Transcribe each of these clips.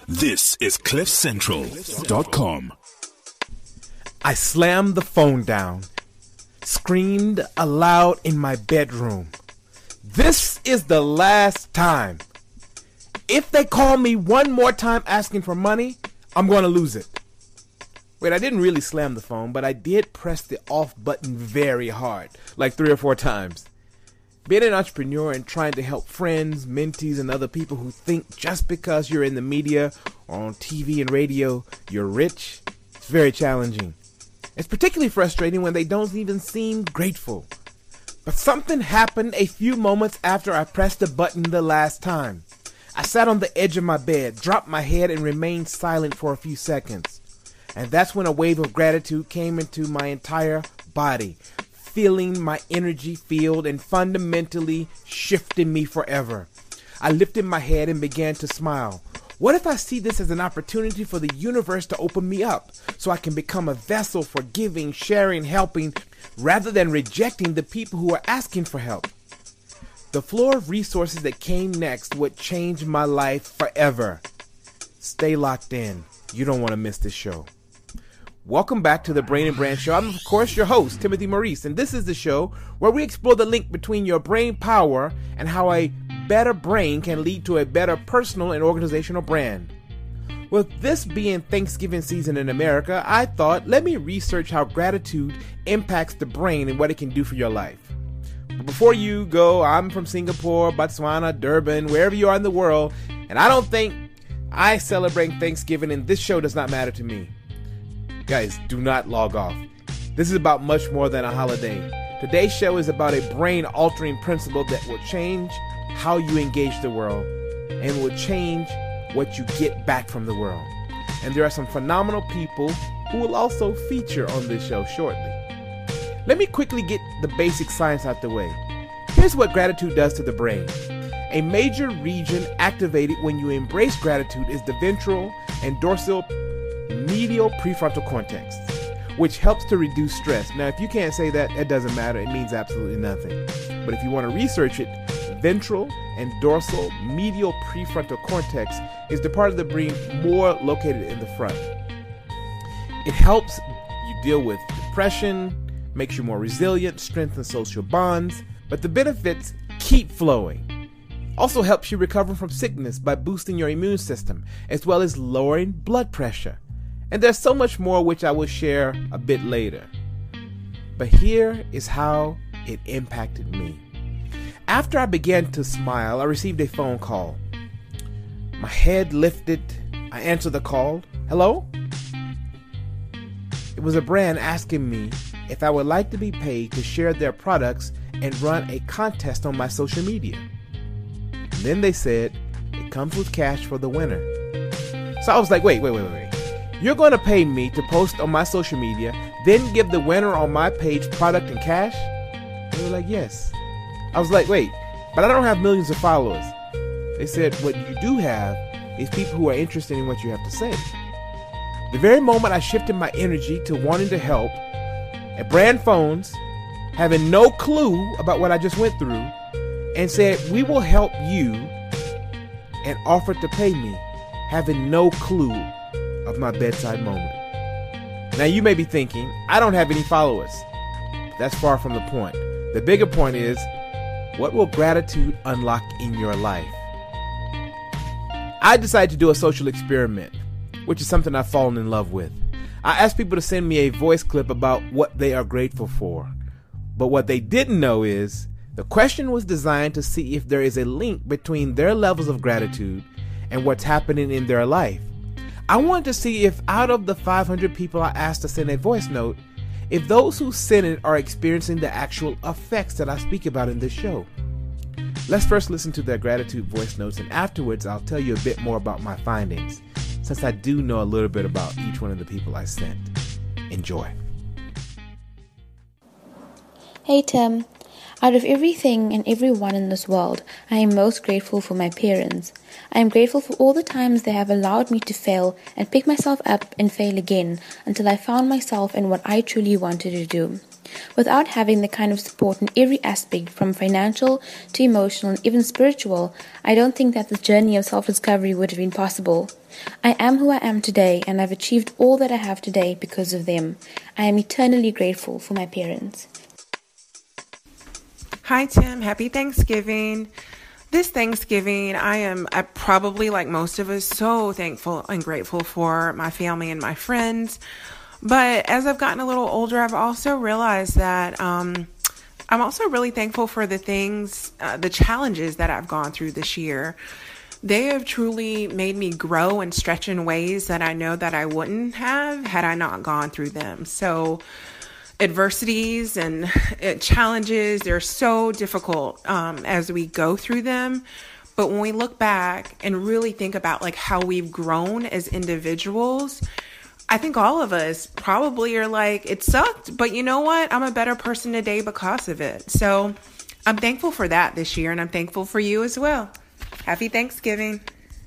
This is CliffCentral.com. I slammed the phone down, screamed aloud in my bedroom. This is the last time. If they call me one more time asking for money, I'm going to lose it. Wait, I didn't really slam the phone, but I did press the off button very hard, like 3 or 4 times. Being an entrepreneur and trying to help friends, mentees, and other people who think just because you're in the media or on TV and radio, you're rich, it's very challenging. It's particularly frustrating when they don't even seem grateful. But something happened a few moments after I pressed the button the last time. I sat on the edge of my bed, dropped my head, and remained silent for a few seconds. And that's when a wave of gratitude came into my entire body, feeling my energy field and fundamentally shifting me forever. I lifted my head and began to smile. What if I see this as an opportunity for the universe to open me up so I can become a vessel for giving, sharing, helping, rather than rejecting the people who are asking for help? The flow of resources that came next would change my life forever. Stay locked in. You don't want to miss this show. Welcome back to the Brain and Brand Show. I'm, of course, your host, Timothy Maurice, and this is the show where we explore the link between your brain power and how a better brain can lead to a better personal and organizational brand. With this being Thanksgiving season in America, I thought, let me research how gratitude impacts the brain and what it can do for your life. But before you go, I'm from Singapore, Botswana, Durban, wherever you are in the world, and I don't think I celebrate Thanksgiving, and this show does not matter to me. Guys, do not log off. This is about much more than a holiday. Today's show is about a brain-altering principle that will change how you engage the world and will change what you get back from the world. And there are some phenomenal people who will also feature on this show shortly. Let me quickly get the basic science out the way. Here's what gratitude does to the brain. A major region activated when you embrace gratitude is the ventral and dorsal medial prefrontal cortex, which helps to reduce stress. Now, if you can't say that, it doesn't matter. It means absolutely nothing. But if you want to research it, ventral and dorsal medial prefrontal cortex is the part of the brain more located in the front. It helps you deal with depression, makes you more resilient, strengthens social bonds, but the benefits keep flowing. Also helps you recover from sickness by boosting your immune system, as well as lowering blood pressure. And there's so much more which I will share a bit later. But here is how it impacted me. After I began to smile, I received a phone call. My head lifted. I answered the call. Hello? It was a brand asking me if I would like to be paid to share their products and run a contest on my social media. And then they said, it comes with cash for the winner. So I was like, wait. You're going to pay me to post on my social media, then give the winner on my page product and cash? They were like, yes. I was like, wait, but I don't have millions of followers. They said, what you do have is people who are interested in what you have to say. The very moment I shifted my energy to wanting to help, a brand phones, having no clue about what I just went through, and said, we will help you, and offered to pay me, having no clue of my bedside moment. Now you may be thinking, I don't have any followers. But that's far from the point. The bigger point is, what will gratitude unlock in your life? I decided to do a social experiment, which is something I've fallen in love with. I asked people to send me a voice clip about what they are grateful for. But what they didn't know is, the question was designed to see if there is a link between their levels of gratitude and what's happening in their life. I wanted to see if out of the 500 people I asked to send a voice note, if those who sent it are experiencing the actual effects that I speak about in this show. Let's first listen to their gratitude voice notes, and afterwards I'll tell you a bit more about my findings, since I do know a little bit about each one of the people I sent. Enjoy. Hey Tim, out of everything and everyone in this world, I am most grateful for my parents. I am grateful for all the times they have allowed me to fail and pick myself up and fail again until I found myself in what I truly wanted to do. Without having the kind of support in every aspect, from financial to emotional and even spiritual, I don't think that the journey of self-discovery would have been possible. I am who I am today, and I've achieved all that I have today because of them. I am eternally grateful for my parents. Hi, Tim. Happy Thanksgiving. This Thanksgiving, I probably, like most of us, so thankful and grateful for my family and my friends. But as I've gotten a little older, I've also realized that I'm also really thankful for the things, the challenges that I've gone through this year. They have truly made me grow and stretch in ways that I know that I wouldn't have had I not gone through them. So adversities and challenges, they're so difficult as we go through them. But when we look back and really think about like how we've grown as individuals, I think all of us probably are like, it sucked, but you know what? I'm a better person today because of it. So I'm thankful for that this year, and I'm thankful for you as well. Happy Thanksgiving.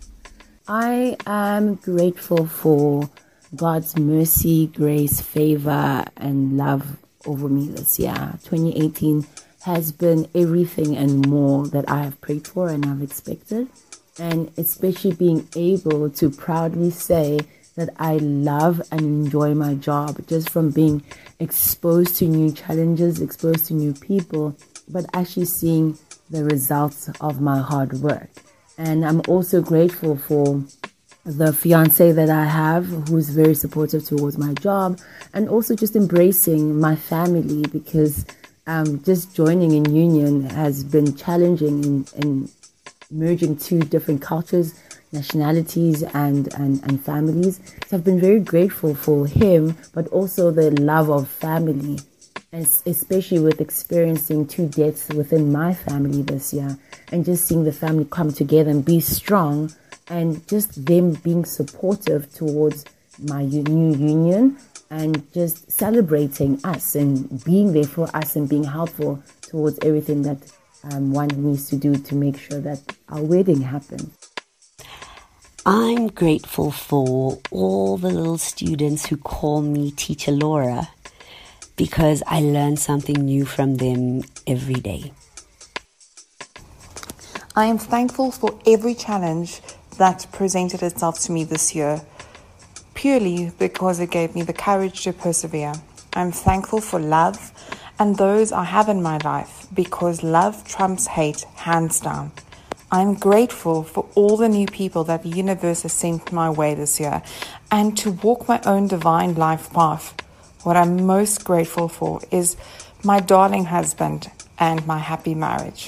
I am grateful for God's mercy, grace, favor, and love over me this year. 2018 has been everything and more that I have prayed for and I've expected. And especially being able to proudly say that I love and enjoy my job, just from being exposed to new challenges, exposed to new people, but actually seeing the results of my hard work. And I'm also grateful for the fiance that I have, who's very supportive towards my job, and also just embracing my family, because just joining in union has been challenging in merging two different cultures, nationalities, and families. So I've been very grateful for him, but also the love of family, especially with experiencing two deaths within my family this year, and just seeing the family come together and be strong, and just them being supportive towards my new union, and just celebrating us and being there for us and being helpful towards everything that one needs to do to make sure that our wedding happens. I'm grateful for all the little students who call me Teacher Laura, because I learn something new from them every day. I am thankful for every challenge that presented itself to me this year, purely because it gave me the courage to persevere. I'm thankful for love and those I have in my life, because love trumps hate, hands down. I'm grateful for all the new people that the universe has sent my way this year, and to walk my own divine life path. What I'm most grateful for is my darling husband and my happy marriage.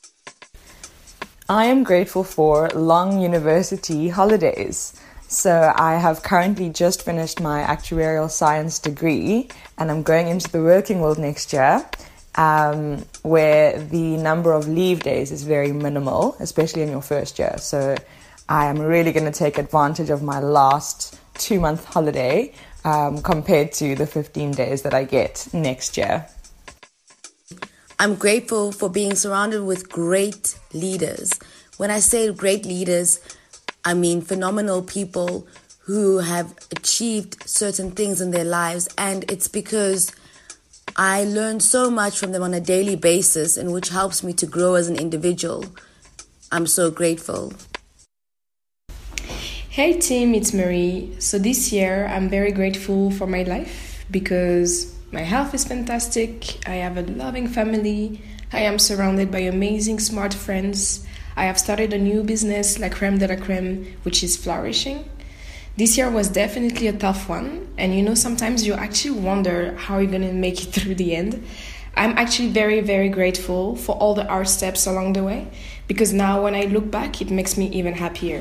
I am grateful for long university holidays. So I have currently just finished my actuarial science degree, and I'm going into the working world next year, where the number of leave days is very minimal, especially in your first year. So I am really going to take advantage of my last 2-month holiday compared to the 15 days that I get next year. I'm grateful for being surrounded with great leaders. When I say great leaders, I mean phenomenal people who have achieved certain things in their lives. And it's because I learn so much from them on a daily basis, and which helps me to grow as an individual. I'm so grateful. Hey team, it's Marie. So this year I'm very grateful for my life, because my health is fantastic. I have a loving family. I am surrounded by amazing, smart friends. I have started a new business, La Crème de la Crème, which is flourishing. This year was definitely a tough one. And sometimes you actually wonder how you're going to make it through the end. I'm actually very, very grateful for all the hard steps along the way, because now when I look back, it makes me even happier.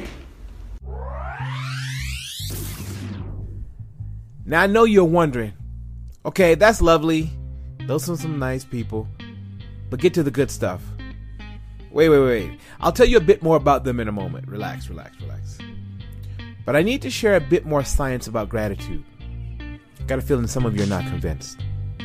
Now I know you're wondering, okay, that's lovely. Those are some nice people. But get to the good stuff. Wait. I'll tell you a bit more about them in a moment. Relax. But I need to share a bit more science about gratitude. Got a feeling some of you are not convinced.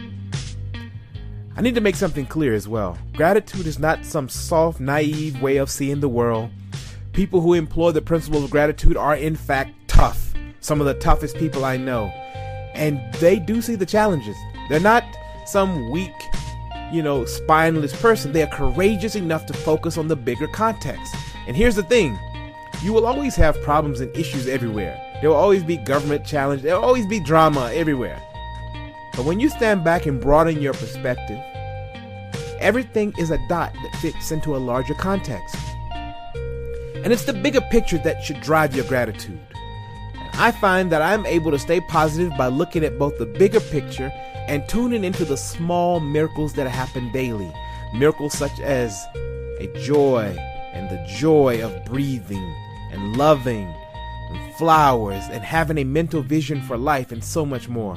I need to make something clear as well. Gratitude is not some soft, naive way of seeing the world. People who employ the principle of gratitude are in fact tough. Some of the toughest people I know. And they do see the challenges. They're not some weak, spineless person. They are courageous enough to focus on the bigger context. And here's the thing. You will always have problems and issues everywhere. There will always be government challenge. There will always be drama everywhere. But when you stand back and broaden your perspective, everything is a dot that fits into a larger context. And it's the bigger picture that should drive your gratitude. And I find that I'm able to stay positive by looking at both the bigger picture and tuning into the small miracles that happen daily. Miracles such as a joy and the joy of breathing and loving and flowers and having a mental vision for life and so much more.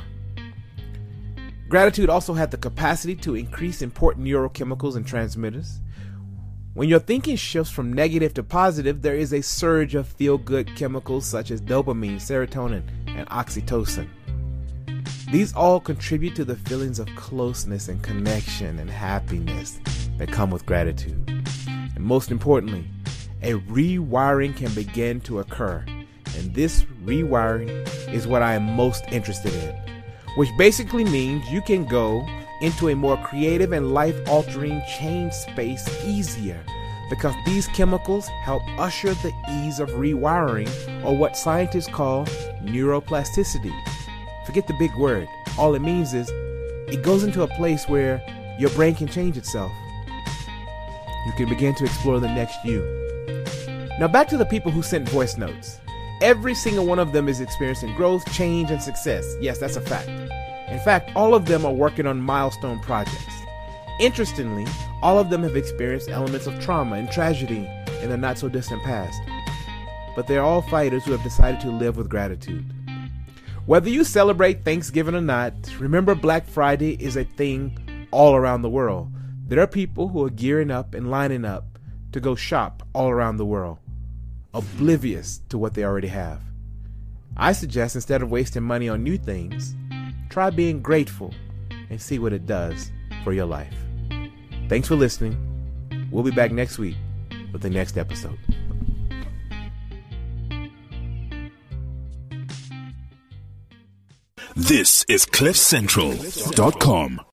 Gratitude also had the capacity to increase important neurochemicals and transmitters. When your thinking shifts from negative to positive, there is a surge of feel-good chemicals such as dopamine, serotonin, and oxytocin. These all contribute to the feelings of closeness and connection and happiness that come with gratitude. And most importantly, a rewiring can begin to occur. And this rewiring is what I am most interested in, which basically means you can go into a more creative and life-altering change space easier, because these chemicals help usher the ease of rewiring, or what scientists call neuroplasticity. Forget the big word. All it means is it goes into a place where your brain can change itself. You can begin to explore the next you. Now back to the people who sent voice notes. Every single one of them is experiencing growth, change, and success. Yes, that's a fact. In fact, all of them are working on milestone projects. Interestingly, all of them have experienced elements of trauma and tragedy in the not-so-distant past. But they're all fighters who have decided to live with gratitude. Whether you celebrate Thanksgiving or not, remember Black Friday is a thing all around the world. There are people who are gearing up and lining up to go shop all around the world, oblivious to what they already have. I suggest instead of wasting money on new things, try being grateful and see what it does for your life. Thanks for listening. We'll be back next week with the next episode. This is CliffCentral.com.